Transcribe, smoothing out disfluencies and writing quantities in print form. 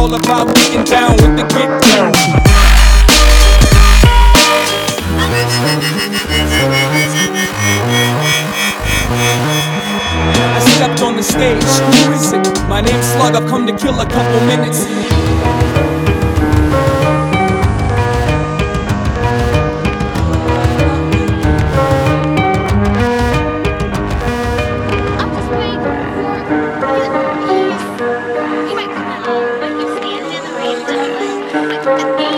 all about getting down with the get down. I stepped on the stage, who is it? My name's Slug, I've come to kill a couple minutes. You might come out, but you stand in the rain,